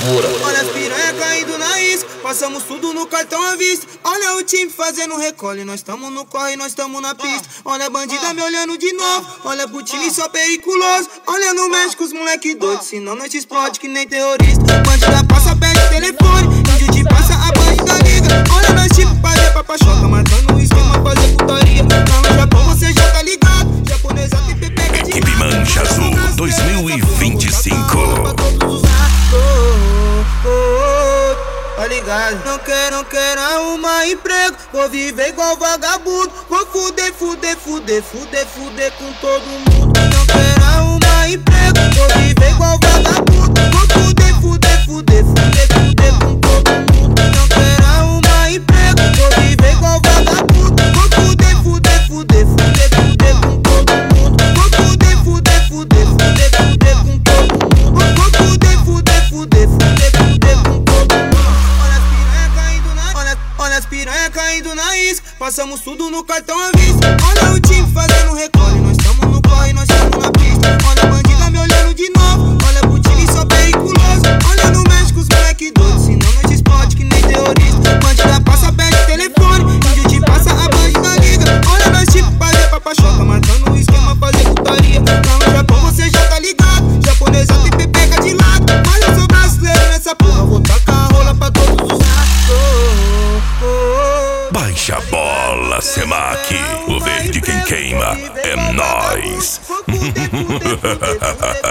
loucura. Olha as piranha caindo na isca, passamos tudo no cartão à vista. Olha o time fazendo recolhe, nós tamo no corre, nós tamo na pista. Olha a bandida me olhando de novo, olha pro time só periculoso. Olha no México os moleque doido, senão nós te explode que nem terrorista. Bandida passa, pede telefone, índio te passa, a bandida liga. Olha nós tipo fazer papachoca, matando o esquema, fazer putaria. Lá no Japão você já tá ligado, japonesa tem pepeca de Equipe Mancha Azul 2025. Tá ligado? Não quero arrumar emprego, vou viver igual vagabundo. Vou fuder com todo mundo. Não quero arrumar emprego, vou viver igual vagabundo. Vou fuder com todo mundo. Não quero arrumar emprego, vou viver igual vagabundo. Vou fuder com todo mundo. Vou fuder com todo mundo. Vou fuder com todo mundo. Olha as piranha caindo na isca, passamos tudo no cartão à vista. Olha o time fazendo recolhe, nós tamo no corre, nós tamo na pista. Olha a bandida me olhando de novo, olha pro time só periculoso. Olha no México os moleque doido, senão nós te explode que nem terrorista. Bandida passa, pede telefone, índio te passa, a bandida liga. Olha nós tipo fazer papachoca, matando o esquema, fazer putaria. Lá no Japão você já tá ligado, japonesa tem pepeca de lado. Mas eu sou brasileiro nessa porra, vou tacar a rola pra todos os lados. Baixa a bola, Semac. O verde quem queima é nós.